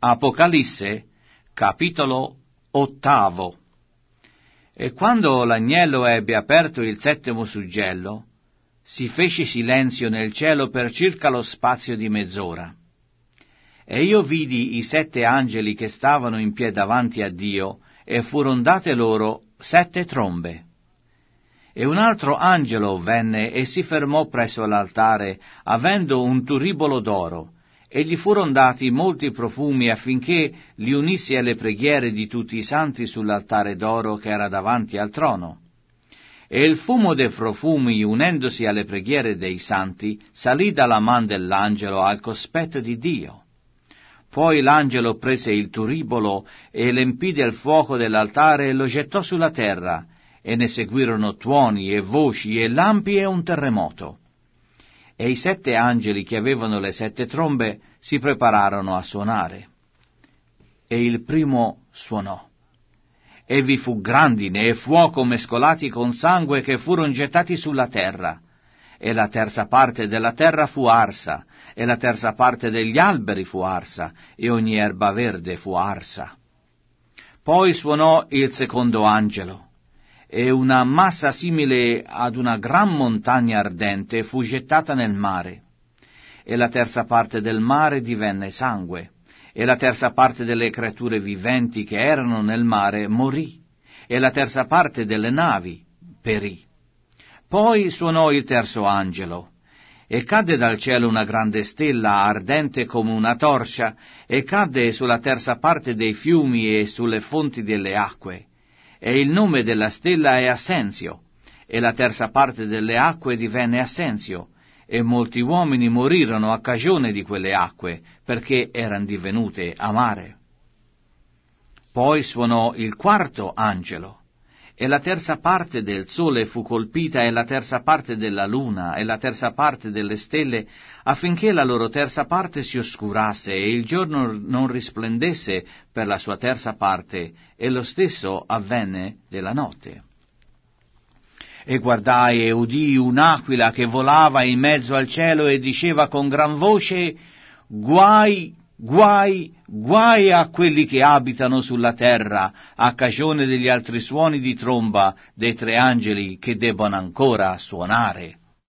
Apocalisse, capitolo 8. E quando l'agnello ebbe aperto il settimo suggello, si fece silenzio nel cielo per circa lo spazio di mezz'ora. E io vidi i 7 angeli che stavano in piedi davanti a Dio, e furono date loro 7 trombe. E un altro angelo venne e si fermò presso l'altare, avendo un turibolo d'oro, e gli furono dati molti profumi affinché li unisse alle preghiere di tutti i santi sull'altare d'oro che era davanti al trono. E il fumo dei profumi, unendosi alle preghiere dei santi, salì dalla man dell'angelo al cospetto di Dio. Poi l'angelo prese il turibolo e l'empì del fuoco dell'altare e lo gettò sulla terra, e ne seguirono tuoni e voci e lampi e un terremoto. E i 7 angeli che avevano le 7 trombe si prepararono a suonare. E il primo suonò. E vi fu grandine e fuoco mescolati con sangue che furono gettati sulla terra. E la terza parte della terra fu arsa, e la terza parte degli alberi fu arsa, e ogni erba verde fu arsa. Poi suonò il secondo angelo. E una massa simile ad una gran montagna ardente fu gettata nel mare. E la terza parte del mare divenne sangue, e la terza parte delle creature viventi che erano nel mare morì, e la terza parte delle navi perì. Poi suonò il terzo angelo, e cadde dal cielo una grande stella ardente come una torcia, e cadde sulla terza parte dei fiumi e sulle fonti delle acque. E il nome della stella è Assenzio, e la terza parte delle acque divenne Assenzio, e molti uomini morirono a cagione di quelle acque, perché erano divenute amare. Poi suonò il quarto angelo, e la terza parte del sole fu colpita, e la terza parte della luna, e la terza parte delle stelle, affinché la loro terza parte si oscurasse, e il giorno non risplendesse per la sua terza parte, e lo stesso avvenne della notte. E guardai e udii un'aquila che volava in mezzo al cielo e diceva con gran voce: Guai, guai, guai a quelli che abitano sulla terra, a cagione degli altri suoni di tromba dei 3 angeli che debbono ancora suonare.